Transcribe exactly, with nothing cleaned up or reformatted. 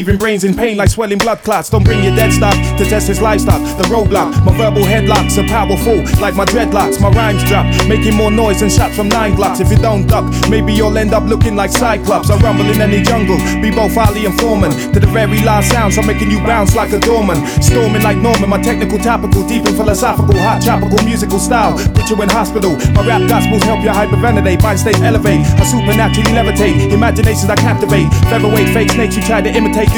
Leaving brains in pain like swelling blood clots. Don't bring your dead stock to test his livestock. The roadblock, my verbal headlocks are powerful like my dreadlocks. My rhymes drop, making more noise than shots from nine blocks. If you don't duck, maybe you'll end up looking like Cyclops. I rumble in any jungle, be both Ali and Foreman. To the very last sounds, I'm making you bounce like a doorman. Storming like Norman, my technical topical, deep and philosophical, hot tropical musical style. Put you in hospital, my rap gospels help you hyperventilate. Mind states elevate, I supernaturally levitate. Imaginations I captivate, featherweight fake snakes you try to imitate.